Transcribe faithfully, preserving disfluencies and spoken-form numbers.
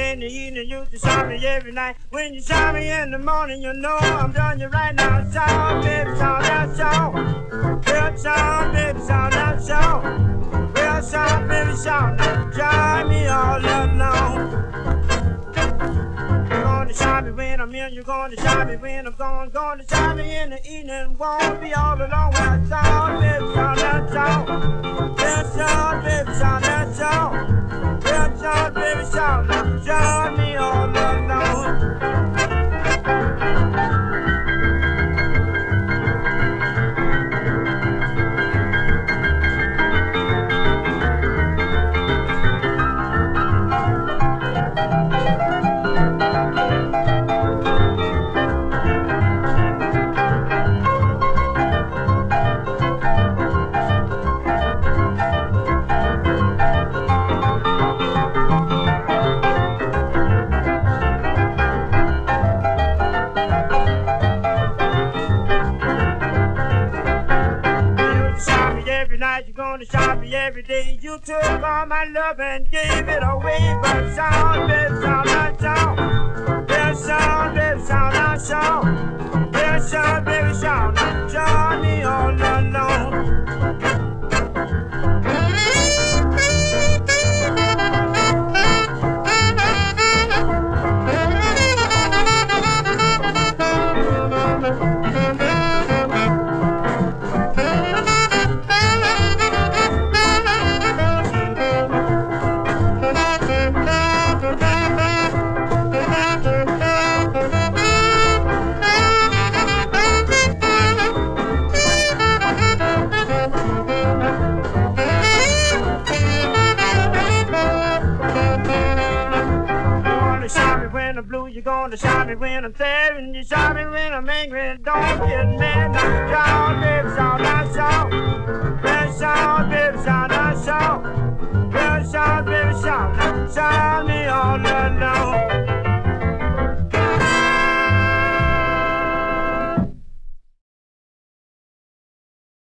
in the evening, you can shot me every night. When you shot me in the morning, you know I'm done you right now. Shout, baby, shout, that shout. Real shout, baby, shout, that shout. Real shout, baby, shout. Drive me all alone. You're gonna shot me when I'm in, you're gonna shot me when I'm gone. Gonna shot me in the evening, won't be all alone. Well, shout, baby, shout, that shout. Real shout, baby, shout, that shout. Real shout, baby, shout. Drive me all alone. You're gonna shop me every day. You took all my love and gave it away. But sound, baby, sound, not sound. Yeah, sound, baby, sound, not sound. Yeah, sound, baby, sound, not sound. Me all alone. You're gonna shot me when I'm sad, and you shot me when I'm angry. Don't get mad. Now shout, baby, shout, not shout. Yeah, shout, baby, shout, not shout. Yeah, shout, baby, shout. Now shout me all alone.